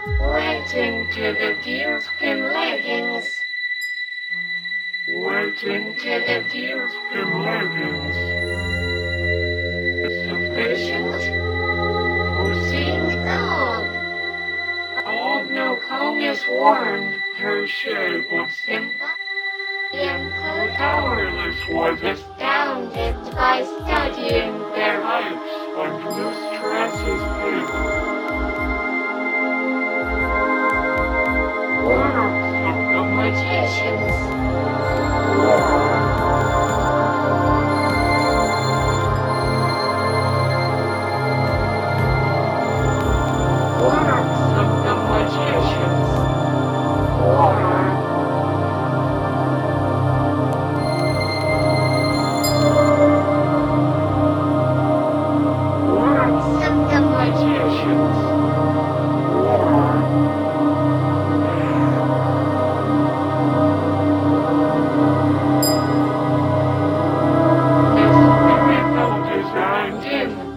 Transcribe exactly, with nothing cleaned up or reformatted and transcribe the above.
Waiting to the deerskin leggings. Waiting to the deerskin leggings. Sufficient for seeing dog. Old no comb is warned, her shape was simple. Young powerless was astounded by studying their heights and mistresses paper. Works of the magicians. Works of the magicians. War. Works of the magicians. War. This miracle designed in